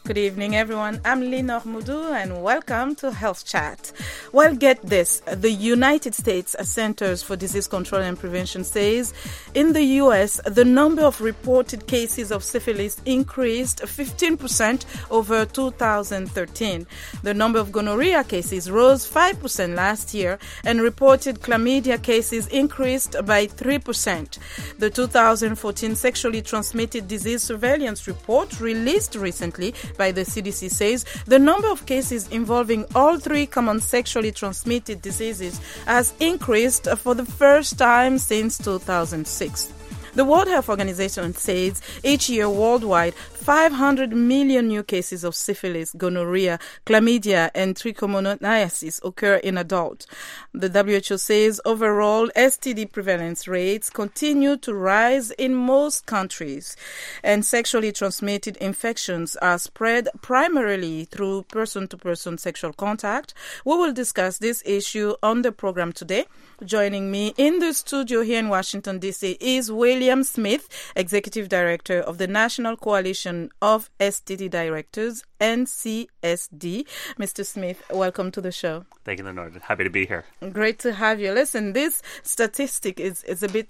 Good evening, everyone. I'm Lenore Moudou, and welcome to Health Chat. Well, get this. The United States Centers for Disease Control and Prevention says in the U.S., the number of reported cases of syphilis increased 15% over 2013. The number of gonorrhea cases rose 5% last year, and reported chlamydia cases increased by 3%. The 2014 Sexually Transmitted Disease Surveillance Report, released recently by the CDC, says the number of cases involving all three common sexually transmitted diseases has increased for the first time since 2006. The World Health Organization says each year worldwide, 500 million new cases of syphilis, gonorrhea, chlamydia, and trichomoniasis occur in adults. The WHO says overall STD prevalence rates continue to rise in most countries, and sexually transmitted infections are spread primarily through person-to-person sexual contact. We will discuss this issue on the program today. Joining me in the studio here in Washington, D.C. is William Smith, Executive Director of the National Coalition of STD Directors, NCSD. Mr. Smith, welcome to the show. Thank you, Lenore. Happy to be here. Great to have you. Listen, this statistic is a bit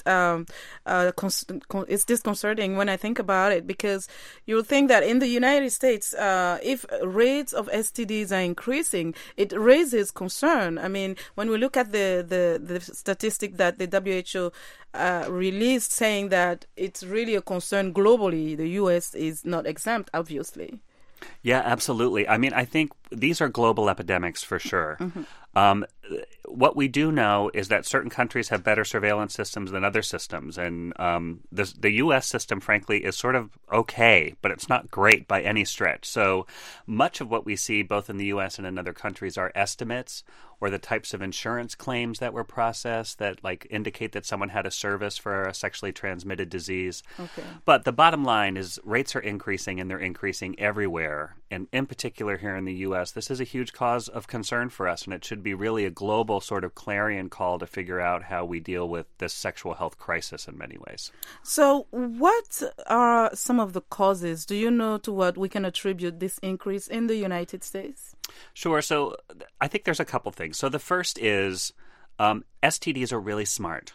it's disconcerting when I think about it, because you would think that in the United States, if rates of STDs are increasing, it raises concern. I mean, when we look at the statistic that the WHO released, saying that it's really a concern globally, the U.S. is not exempt, obviously. Yeah, absolutely. I mean, I think these are global epidemics for sure. Mm-hmm. What we do know is that certain countries have better surveillance systems than other systems. And the U.S. system, frankly, is sort of okay, but it's not great by any stretch. So much of what we see both in the U.S. and in other countries are estimates or the types of insurance claims that were processed that indicate that someone had a service for a sexually transmitted disease. Okay. But the bottom line is rates are increasing, and they're increasing everywhere. And in particular here in the U.S., this is a huge cause of concern for us, and it should be really a global sort of clarion call to figure out how we deal with this sexual health crisis in many ways. So what are some of the causes? Do you know to what we can attribute this increase in the United States? Sure. So I think there's a couple things. So the first is STDs are really smart.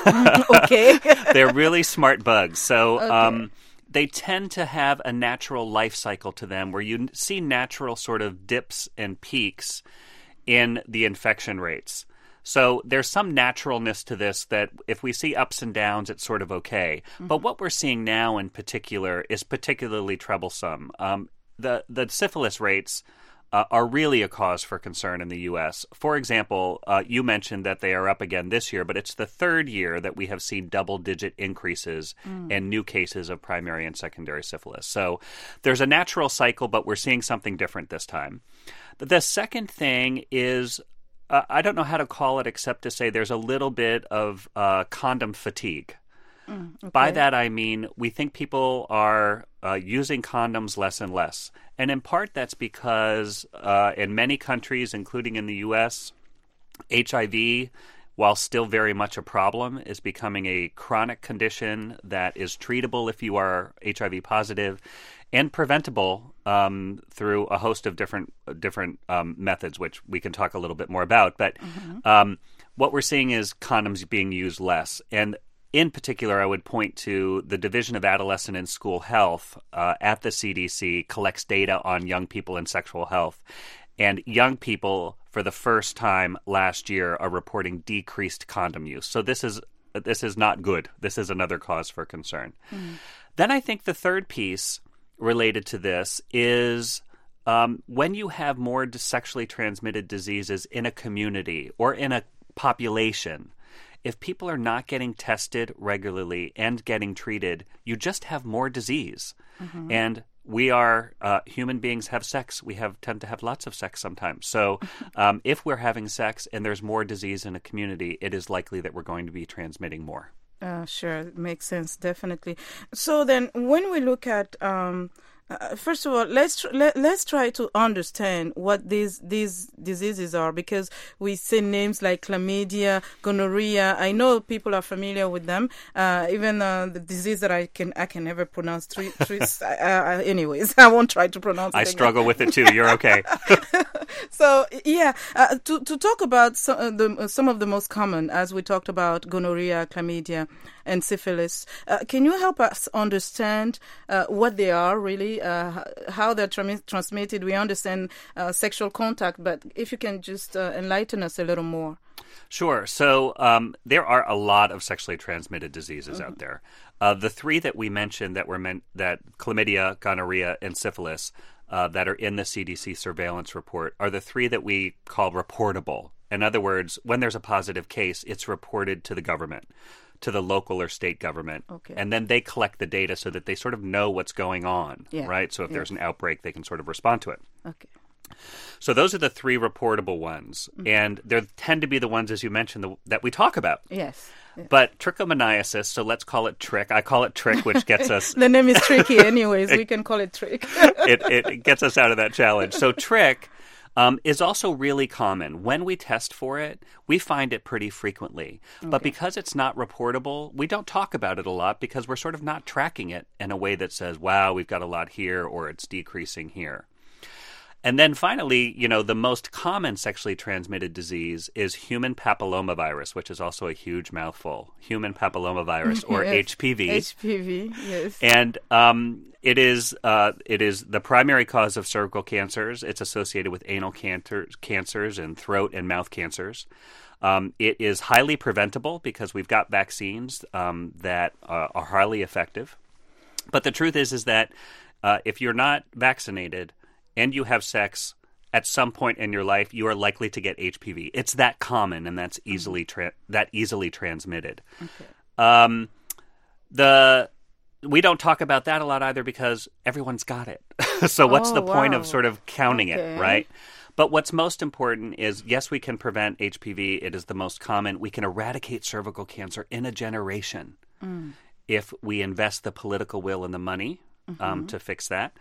Okay. They're really smart bugs. So okay. They tend to have a natural life cycle to them where you see natural sort of dips and peaks in the infection rates. So there's some naturalness to this that if we see ups and downs, it's sort of okay. Mm-hmm. But what we're seeing now in particular is particularly troublesome. The syphilis rates are really a cause for concern in the U.S. For example, you mentioned that they are up again this year, but it's the third year that we have seen double-digit increases in new cases of primary and secondary syphilis. So there's a natural cycle, but we're seeing something different this time. The second thing is, I don't know how to call it except to say there's a little bit of condom fatigue. Okay. By that, I mean, we think people are using condoms less and less. And in part, that's because in many countries, including in the U.S., HIV, while still very much a problem, is becoming a chronic condition that is treatable if you are HIV positive and preventable through a host of different methods, which we can talk a little bit more about. But what we're seeing is condoms being used less. And in particular, I would point to the Division of Adolescent and School Health at the CDC collects data on young people and sexual health. And young people, for the first time last year, are reporting decreased condom use. So this is not good. This is another cause for concern. Mm. Then I think the third piece related to this is when you have more sexually transmitted diseases in a community or in a population, if people are not getting tested regularly and getting treated, you just have more disease. Mm-hmm. And we are human beings have sex. We tend to have lots of sex sometimes. So if we're having sex and there's more disease in a community, it is likely that we're going to be transmitting more. Sure. It makes sense, definitely. So then when we look at First of all, let's try to understand what these diseases are, because we say names like chlamydia, gonorrhea. I know people are familiar with them. Even the disease that I can never pronounce. Anyways, I won't try to pronounce it. I struggle with it too. You're okay. So yeah, to talk about some of the most common, as we talked about gonorrhea, chlamydia, and syphilis. Can you help us understand what they are really, how they're transmitted? We understand sexual contact, but if you can just enlighten us a little more. Sure. So there are a lot of sexually transmitted diseases out there. The three that we mentioned that chlamydia, gonorrhea, and syphilis that are in the CDC surveillance report are the three that we call reportable. In other words, when there's a positive case, it's reported to the government, to the local or state government. Okay. And then they collect the data so that they sort of know what's going on, right? So if there's an outbreak, they can sort of respond to it. Okay. So those are the three reportable ones. And they tend to be the ones, as you mentioned, that we talk about. Yes. But trichomoniasis, so let's call it trick. I call it trick, which gets us... The name is tricky anyways. We can call it trick. it gets us out of that challenge. So trick is also really common. When we test for it, we find it pretty frequently. Okay. But because it's not reportable, we don't talk about it a lot because we're sort of not tracking it in a way that says, wow, we've got a lot here or it's decreasing here. And then finally, the most common sexually transmitted disease is human papillomavirus, which is also a huge mouthful. Human papillomavirus, or HPV. HPV, yes. And it is the primary cause of cervical cancers. It's associated with anal cancers and throat and mouth cancers. It is highly preventable because we've got vaccines that are highly effective. But the truth is that if you're not vaccinated and you have sex at some point in your life, you are likely to get HPV. It's that common, and that's easily transmitted. Okay. We don't talk about that a lot either because everyone's got it. So what's the point of sort of counting it, right? But what's most important is, yes, we can prevent HPV. It is the most common. We can eradicate cervical cancer in a generation if we invest the political will and the money to fix that.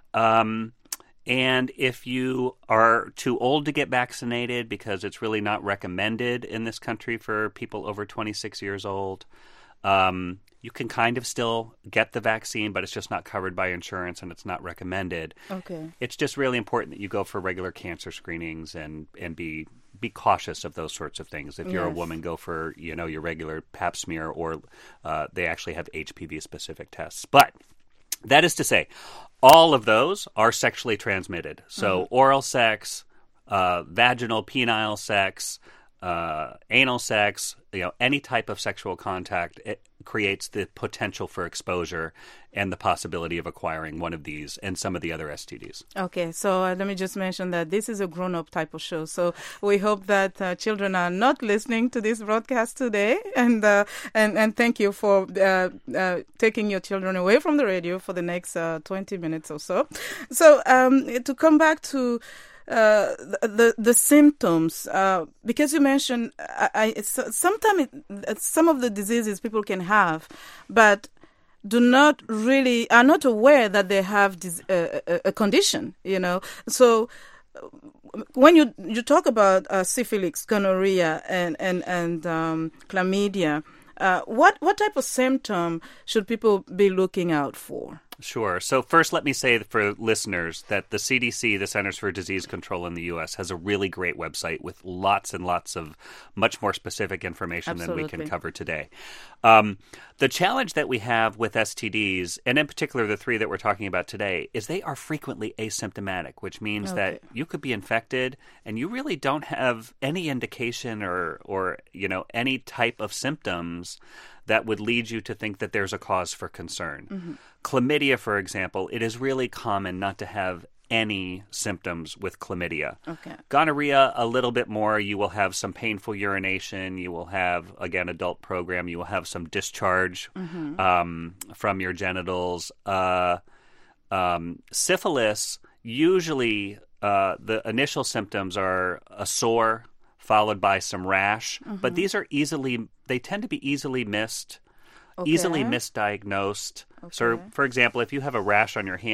And if you are too old to get vaccinated, because it's really not recommended in this country for people over 26 years old, you can kind of still get the vaccine, but it's just not covered by insurance and it's not recommended. Okay. It's just really important that you go for regular cancer screenings and be cautious of those sorts of things. If you're a woman, go for your regular pap smear, or they actually have HPV-specific tests. But that is to say, all of those are sexually transmitted. So oral sex, vaginal, penile sex, anal sex, any type of sexual contact, it creates the potential for exposure and the possibility of acquiring one of these and some of the other STDs. Okay, so let me just mention that this is a grown-up type of show. So we hope that children are not listening to this broadcast today. And thank you for taking your children away from the radio for the next 20 minutes or so. So to come back to the symptoms, because you mentioned sometimes some of the diseases people can have, but are not aware that they have a condition, So when you talk about syphilis, gonorrhea, and chlamydia, what type of symptom should people be looking out for? Sure. So first, let me say for listeners that the CDC, the Centers for Disease Control in the U.S., has a really great website with lots and lots of much more specific information than we can cover today. The challenge that we have with STDs, and in particular the three that we're talking about today, is they are frequently asymptomatic, which means that you could be infected and you really don't have any indication or any type of symptoms that would lead you to think that there's a cause for concern. Mm-hmm. Chlamydia, for example, it is really common not to have any symptoms with chlamydia. Okay. Gonorrhea, a little bit more. You will have some painful urination. You will have, again, adult program. You will have some discharge from your genitals. Syphilis, usually the initial symptoms are a sore followed by some rash. Mm-hmm. But these are they tend to be easily missed, easily misdiagnosed. Okay. So, for example, if you have a rash on your hand,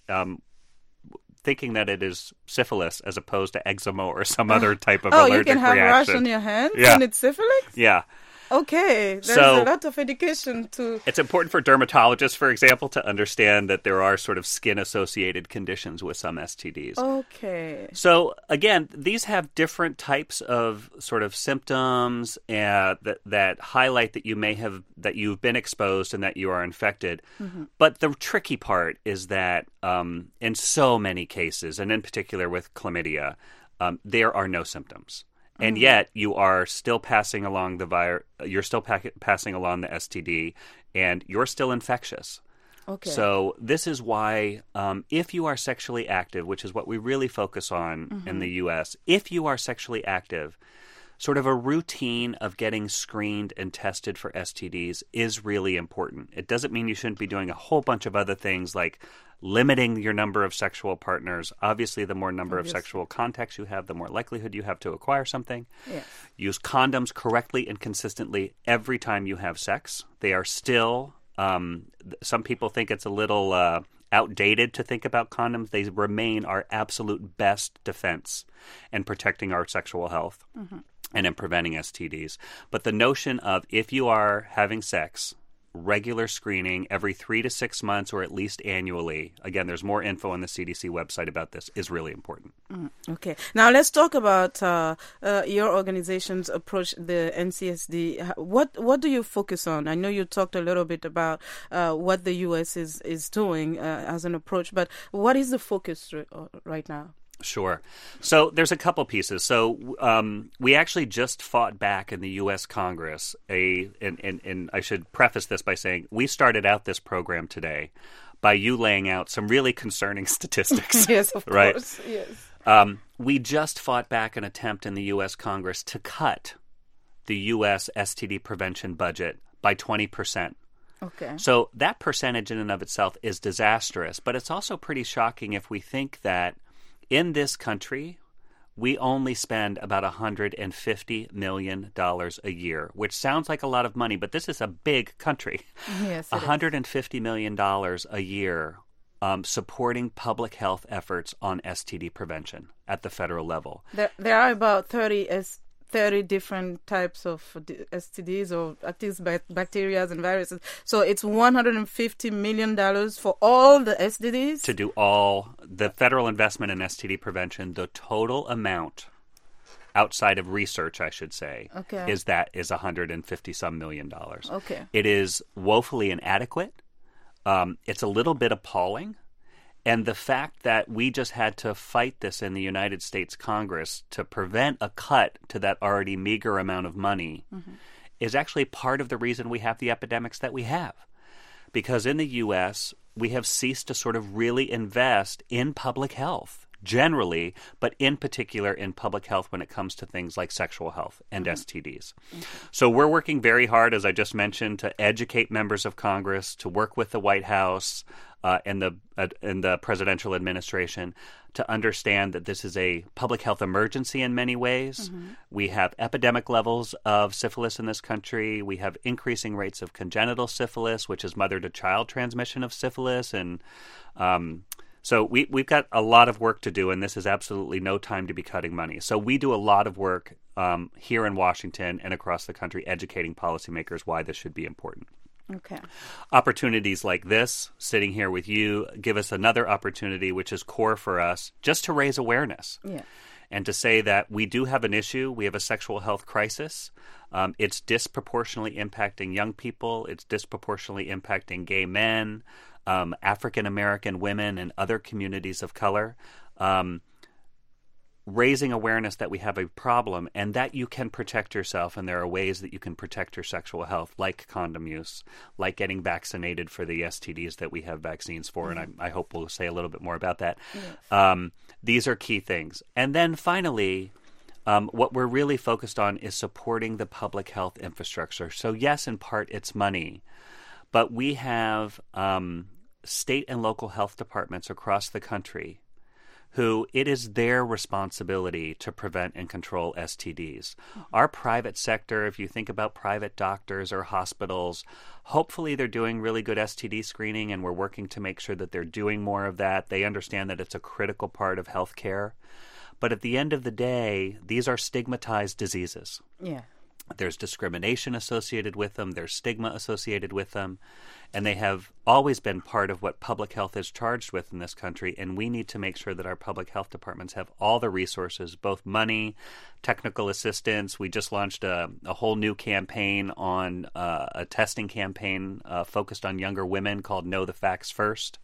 thinking that it is syphilis as opposed to eczema or some other type of allergic reaction. Oh, you can have rash on your hands and it's syphilis? Yeah. Okay, there's a lot of education to... It's important for dermatologists, for example, to understand that there are sort of skin-associated conditions with some STDs. Okay. So, again, these have different types of sort of symptoms that highlight that you've been exposed and that you are infected. Mm-hmm. But the tricky part is that in so many cases, and in particular with chlamydia, there are no symptoms. And yet, you are still passing along the virus. You're still passing along the STD, and you're still infectious. Okay. So this is why, if you are sexually active, which is what we really focus on in the U.S., if you are sexually active, sort of a routine of getting screened and tested for STDs is really important. It doesn't mean you shouldn't be doing a whole bunch of other things like limiting your number of sexual partners. Obviously, the more number of sexual contacts you have, the more likelihood you have to acquire something. Yes. Use condoms correctly and consistently every time you have sex. They are still, some people think it's a little outdated to think about condoms. They remain our absolute best defense in protecting our sexual health and in preventing STDs. But the notion of if you are having sex, regular screening every 3 to 6 months or at least annually, again, there's more info on the CDC website about this, is really important. Okay. Now let's talk about your organization's approach, the NCSD. What do you focus on? I know you talked a little bit about what the U.S. is doing as an approach, but what is the focus right now? Sure. So there's a couple pieces. So we actually just fought back in the U.S. Congress. And I should preface this by saying we started out this program today by you laying out some really concerning statistics. Yes, of right? course. Yes. We just fought back an attempt in the U.S. Congress to cut the U.S. STD prevention budget by 20%. Okay. So that percentage in and of itself is disastrous, but it's also pretty shocking if we think that in this country, we only spend about $150 million a year, which sounds like a lot of money, but this is a big country. Yes, $150 million a year supporting public health efforts on STD prevention at the federal level. There are about 30 different types of STDs, or at least bacteria and viruses. So it's $150 million for all the STDs? To do all the federal investment in STD prevention, the total amount outside of research, I should say, is $150-some million. Okay. It is woefully inadequate. It's a little bit appalling. And the fact that we just had to fight this in the United States Congress to prevent a cut to that already meager amount of money is actually part of the reason we have the epidemics that we have. Because in the U.S., we have ceased to sort of really invest in public health generally, but in particular in public health when it comes to things like sexual health and STDs. So we're working very hard, as I just mentioned, to educate members of Congress, to work with the White House and the presidential administration to understand that this is a public health emergency in many ways. We have epidemic levels of syphilis in this country. We have increasing rates of congenital syphilis, which is mother-to-child transmission of syphilis. And so we've got a lot of work to do, and this is absolutely no time to be cutting money. So we do a lot of work here in Washington and across the country educating policymakers why this should be important. Okay. Opportunities like this, sitting here with you, give us another opportunity, which is core for us, just to raise awareness. Yeah. And to say that we do have an issue. We have a sexual health crisis. It's disproportionately impacting young people. It's disproportionately impacting gay men, African-American women, and other communities of color. Raising awareness that we have a problem and that you can protect yourself, and there are ways that you can protect your sexual health, like condom use, like getting vaccinated for the STDs that we have vaccines for, and I hope we'll say a little bit more about that. Yes. These are key things. And then finally, what we're really focused on is supporting the public health infrastructure. So yes, in part, it's money, but we have state and local health departments across the country who it is their responsibility to prevent and control STDs. Our private sector, if you think about private doctors or hospitals, hopefully they're doing really good STD screening, and we're working to make sure that they're doing more of that. They understand that it's a critical part of healthcare. But at the end of the day, these are stigmatized diseases. Yeah. There's discrimination associated with them. There's stigma associated with them. And they have always been part of what public health is charged with in this country. And we need to make sure that our public health departments have all the resources, both money, technical assistance. We just launched a whole new campaign on a testing campaign focused on younger women called Know the Facts First.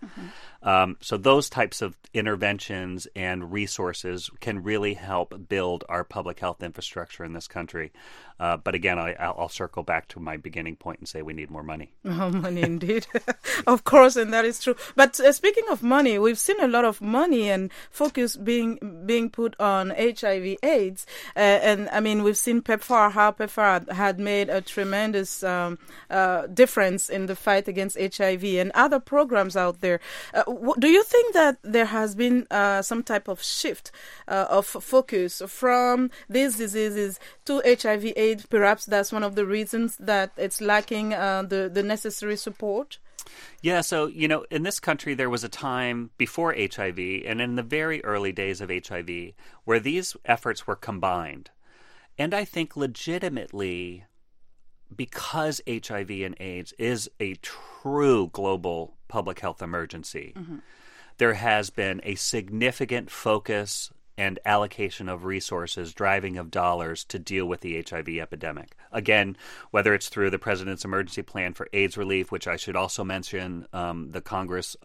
So those types of interventions and resources can really help build our public health infrastructure in this country. But again, I'll circle back to my beginning point and say we need more money. Oh, money indeed. Of course, and that is true. But speaking of money, we've seen a lot of money and focus being put on HIV/AIDS. And I mean, we've seen PEPFAR, how PEPFAR had made a tremendous difference in the fight against HIV and other programs out there. Do you think that there has been some type of shift of focus from these diseases to HIV/AIDS? Perhaps that's one of the reasons that it's lacking the necessary support? Yeah, so, in this country, there was a time before HIV and in the very early days of HIV where these efforts were combined. And I think legitimately, because HIV and AIDS is a true global public health emergency, there has been a significant focus and allocation of resources, driving of dollars to deal with the HIV epidemic. Again, whether it's through the President's Emergency Plan for AIDS Relief, which I should also mention, the Congress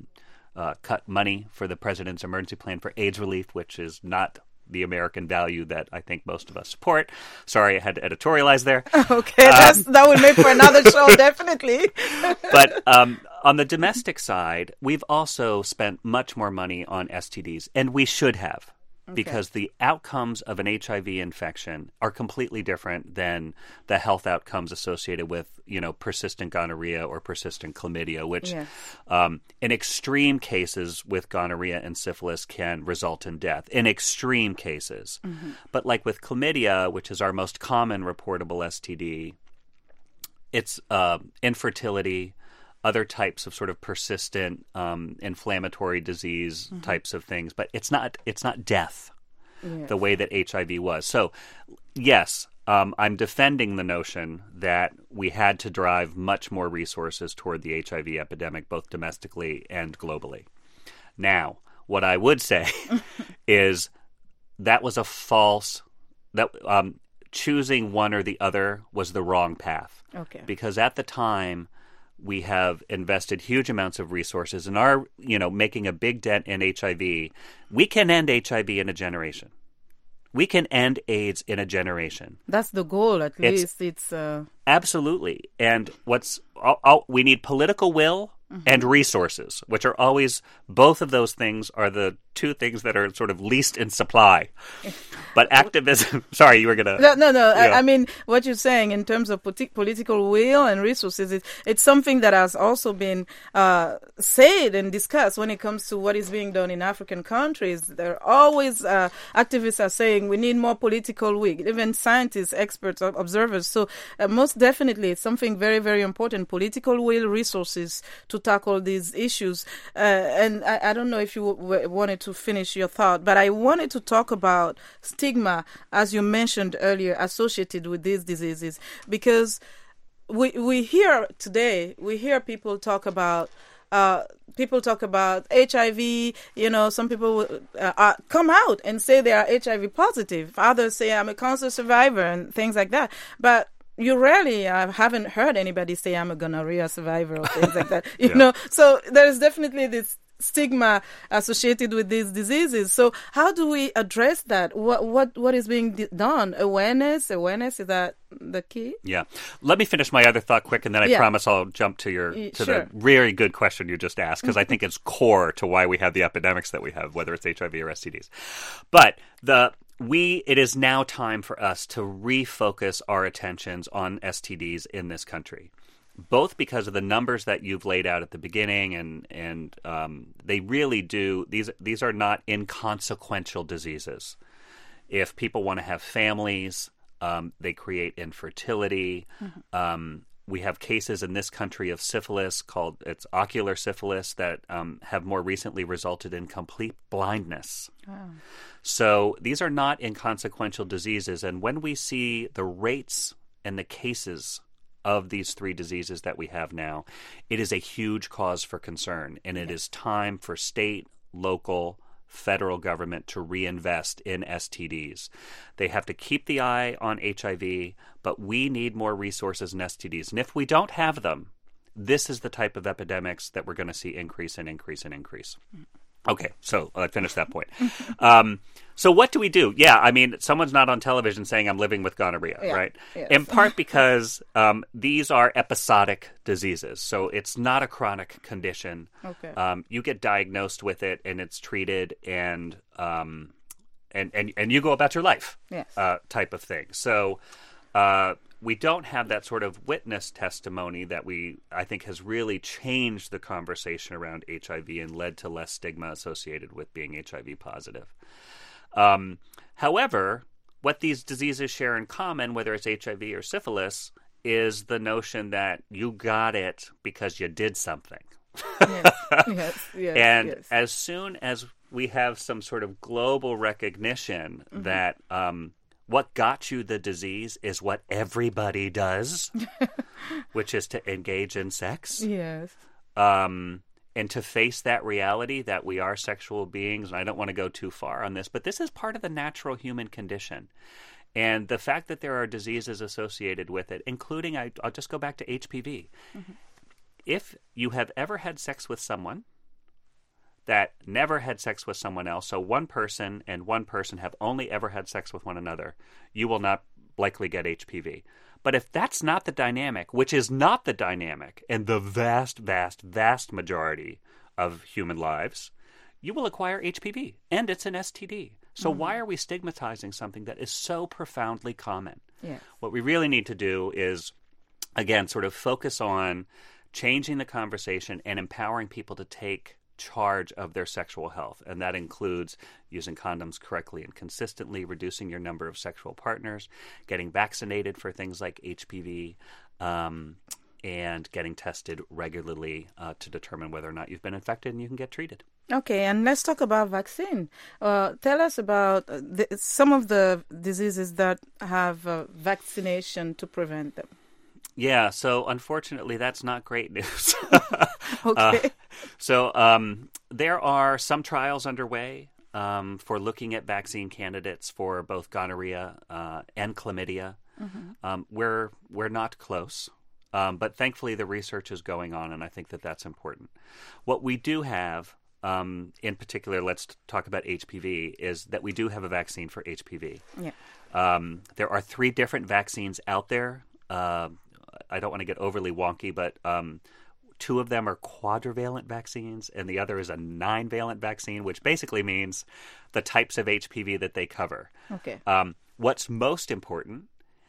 cut money for the President's Emergency Plan for AIDS Relief, which is not the American value that I think most of us support. Sorry, I had to editorialize there. Okay, that would make for another show, definitely. But on the domestic side, we've also spent much more money on STDs, and we should have. Because the outcomes of an HIV infection are completely different than the health outcomes associated with, persistent gonorrhea or persistent chlamydia, which in extreme cases with gonorrhea and syphilis can result in death. In extreme cases. But like with chlamydia, which is our most common reportable STD, it's infertility, other types of sort of persistent inflammatory disease types of things, but it's not death the way that HIV was. So, yes, I'm defending the notion that we had to drive much more resources toward the HIV epidemic, both domestically and globally. Now, what I would say is that was a false that choosing one or the other was the wrong path. Okay. Because at the time, we have invested huge amounts of resources and are, making a big dent in HIV. We can end HIV in a generation. We can end AIDS in a generation. That's the goal, at least. It's absolutely. And we need political will and resources, which are always, both of those things are the two things that are sort of least in supply. But activism, sorry, you were going to... No. I mean, what you're saying in terms of political will and resources, it's something that has also been said and discussed when it comes to what is being done in African countries. There are always, activists are saying we need more political will, even scientists, experts, observers. So most definitely it's something very, very important, political will, resources to tackle these issues. And I don't know if you wanted to finish your thought, but I wanted to talk about stigma, as you mentioned earlier, associated with these diseases, because we hear people talk about HIV. Some people come out and say they are HIV positive. Others say I'm a cancer survivor and things like that. But you rarely, I haven't heard anybody say I'm a gonorrhea survivor or things like that. You know, so there's definitely this stigma associated with these diseases. So how do we address that? What is being done? Awareness is that the key? Yeah. Let me finish my other thought quick, and then I promise I'll jump to the very good question you just asked, because I think it's core to why we have the epidemics that we have, whether it's HIV or STDs. But it is now time for us to refocus our attentions on STDs in this country. both because of the numbers that you've laid out at the beginning, and they really do. These are not inconsequential diseases. If people want to have families, they create infertility. Mm-hmm. We have cases in this country of syphilis it's ocular syphilis that have more recently resulted in complete blindness. Oh. So these are not inconsequential diseases. And when we see the rates and the cases of these three diseases that we have now, it is a huge cause for concern. And it is time for state, local, federal government to reinvest in STDs. They have to keep the eye on HIV, but we need more resources in STDs. And if we don't have them, this is the type of epidemics that we're going to see increase and increase and increase. Okay, so I finished that point. So what do we do? Yeah, I mean, someone's not on television saying I'm living with gonorrhea, right? Yes. In part because these are episodic diseases. So it's not a chronic condition. Okay. You get diagnosed with it and it's treated and you go about your life, yes, type of thing. So we don't have that sort of witness testimony that I think has really changed the conversation around HIV and led to less stigma associated with being HIV positive. However, what these diseases share in common, whether it's HIV or syphilis, is the notion that you got it because you did something. Yes. And as soon as we have some sort of global recognition mm-hmm. that what got you the disease is what everybody does, which is to engage in sex. Yes. And to face that reality that we are sexual beings, and I don't want to go too far on this, but this is part of the natural human condition. And the fact that there are diseases associated with it, including, I'll just go back to HPV. Mm-hmm. If you have ever had sex with someone that never had sex with someone else, so one person and one person have only ever had sex with one another, you will not likely get HPV. But if that's not the dynamic, which is not the dynamic in the vast, vast, vast majority of human lives, you will acquire HPV, and it's an STD. So mm-hmm. why are we stigmatizing something that is so profoundly common? Yes. What we really need to do is, again, sort of focus on changing the conversation and empowering people to take charge of their sexual health. And that includes using condoms correctly and consistently, reducing your number of sexual partners, getting vaccinated for things like HPV, and getting tested regularly to determine whether or not you've been infected and you can get treated. Okay, and let's talk about vaccine. Tell us about some of the diseases that have vaccination to prevent them. Yeah, so unfortunately, that's not great news. Okay. There are some trials underway for looking at vaccine candidates for both gonorrhea and chlamydia. Mm-hmm. We're not close, but thankfully the research is going on, and I think that that's important. What we do have, in particular, let's talk about HPV, is that we do have a vaccine for HPV. Yeah. There are 3 different vaccines out there. I don't want to get overly wonky, but 2 of them are quadrivalent vaccines, and the other is a 9-valent vaccine, which basically means the types of HPV that they cover. Okay. What's most important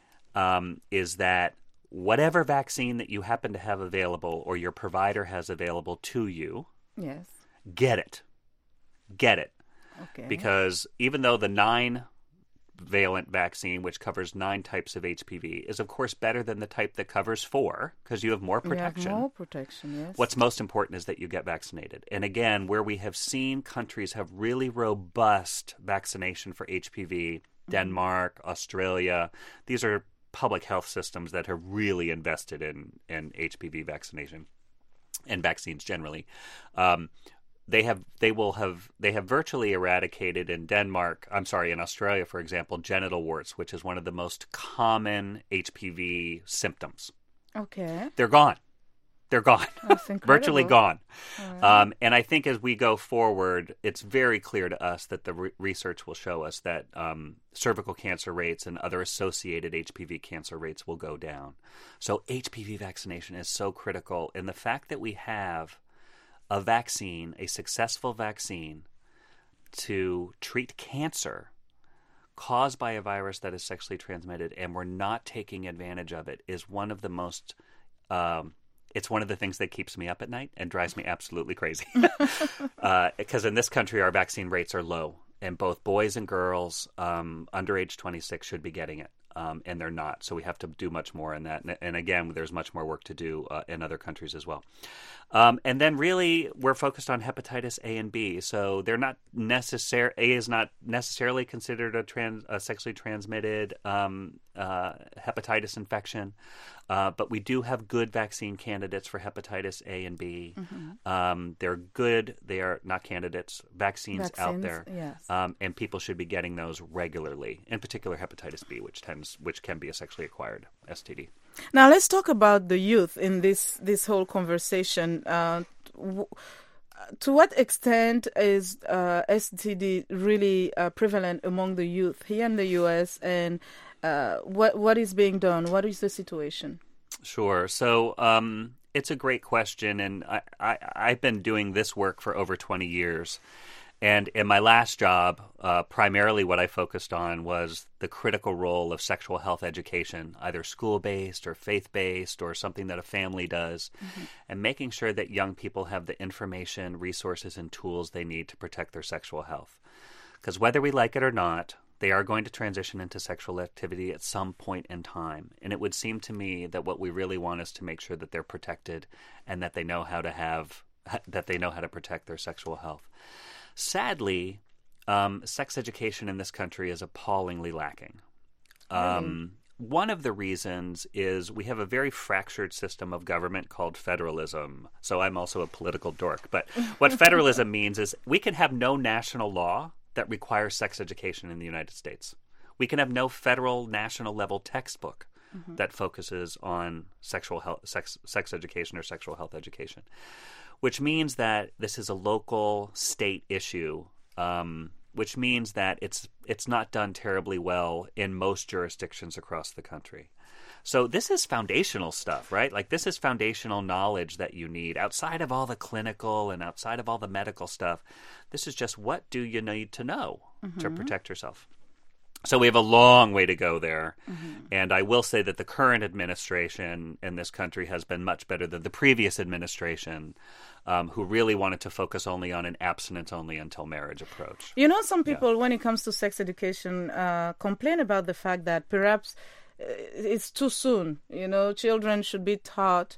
is that whatever vaccine that you happen to have available or your provider has available to you, yes, get it. Get it. Okay. Because even though the 9-valent vaccine, which covers 9 types of HPV, is of course better than the type that covers 4, because you have more protection. You have more protection, yes. What's most important is that you get vaccinated. And again, where we have seen countries have really robust vaccination for HPV, Denmark, Australia, these are public health systems that have really invested in HPV vaccination and vaccines generally. They have virtually eradicated in Australia, for example, genital warts, which is one of the most common HPV symptoms. Okay. They're gone. They're gone. That's incredible. Virtually gone. Right. And I think as we go forward, it's very clear to us that the research will show us that cervical cancer rates and other associated HPV cancer rates will go down. So HPV vaccination is so critical. And the fact that we have a vaccine, a successful vaccine to treat cancer caused by a virus that is sexually transmitted, and we're not taking advantage of it, is one of the most it's one of the things that keeps me up at night and drives me absolutely crazy. Because in this country, our vaccine rates are low, and both boys and girls under age 26 should be getting it. And they're not. So we have to do much more in that. And again, there's much more work to do in other countries as well. And then really, we're focused on hepatitis A and B. So they're not A is not necessarily considered a sexually transmitted hepatitis infection. But we do have good vaccine candidates for hepatitis A and B. They're good. They are not candidates. Vaccines out there. Yes. And people should be getting those regularly, in particular hepatitis B, which can be a sexually acquired STD. Now let's talk about the youth in this whole conversation. To what extent is STD really prevalent among the youth here in the U.S. and what is being done? What is the situation? Sure. So it's a great question, and I've been doing this work for over 20 years. And in my last job, primarily what I focused on was the critical role of sexual health education, either school-based or faith-based or something that a family does, and making sure that young people have the information, resources, and tools they need to protect their sexual health. Because whether we like it or not, they are going to transition into sexual activity at some point in time. And it would seem to me that what we really want is to make sure that they're protected and that they know how to protect their sexual health. Sadly, sex education in this country is appallingly lacking. One of the reasons is we have a very fractured system of government called federalism. So I'm also a political dork. But what federalism means is we can have no national law that requires sex education in the United States. We can have no federal national level textbook that focuses on sexual health, sex education or sexual health education, which means that this is a local state issue, which means that it's not done terribly well in most jurisdictions across the country. So this is foundational stuff, right? Like this is foundational knowledge that you need outside of all the clinical and outside of all the medical stuff. This is just what do you need to know to protect yourself. So we have a long way to go there. And I will say that the current administration in this country has been much better than the previous administration, who really wanted to focus only on an abstinence-only until marriage approach. You know, some people, when it comes to sex education, complain about the fact that perhaps it's too soon. You know, children should be taught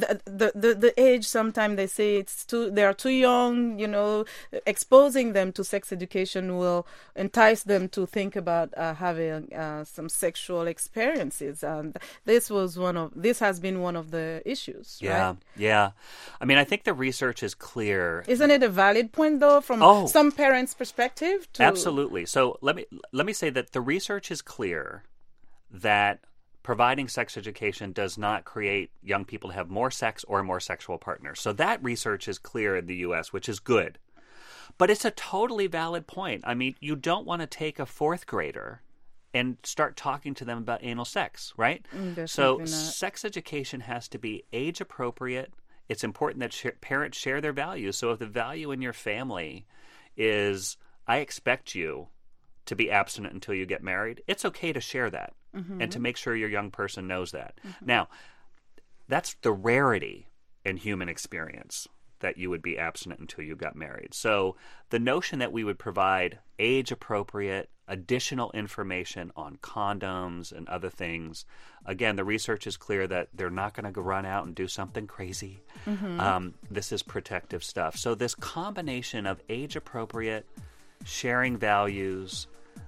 the age. Sometimes they say they are too young. You know, exposing them to sex education will entice them to think about having some sexual experiences. And this has been one of the issues. Yeah, right? Yeah. I mean, I think the research is clear. Isn't it a valid point though, from some parents' perspective? Absolutely. So let me say that the research is clear that providing sex education does not create young people to have more sex or more sexual partners. So that research is clear in the U.S., which is good. But it's a totally valid point. I mean, you don't want to take a fourth grader and start talking to them about anal sex, right? So sex education has to be age appropriate. It's important that parents share their values. So if the value in your family is, I expect you to be abstinent until you get married, it's okay to share that and to make sure your young person knows that. Now, that's the rarity in human experience, that you would be abstinent until you got married. So the notion that we would provide age-appropriate additional information on condoms and other things, again, the research is clear that they're not going to run out and do something crazy. This is protective stuff. So this combination of age-appropriate, sharing values,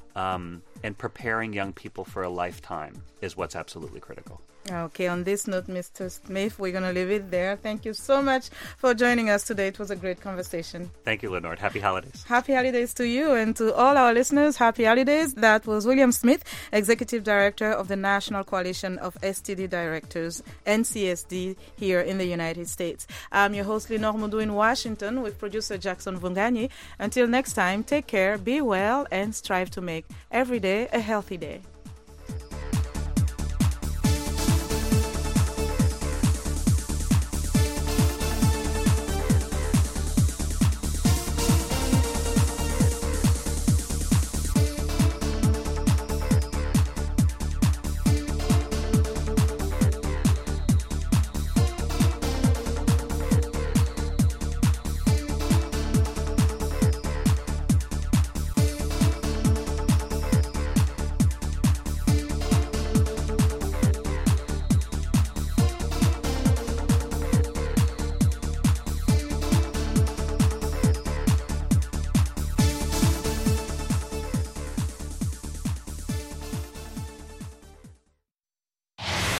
and preparing young people for a lifetime is what's absolutely critical. Okay, on this note, Mr. Smith, we're going to leave it there. Thank you so much for joining us today. It was a great conversation. Thank you, Lenore. Happy holidays. Happy holidays to you and to all our listeners. Happy holidays. That was William Smith, Executive Director of the National Coalition of STD Directors, NCSD, here in the United States. I'm your host, Lenore Moudou, in Washington, with producer Jackson Vungani. Until next time, take care, be well, and strive to make every day a healthy day.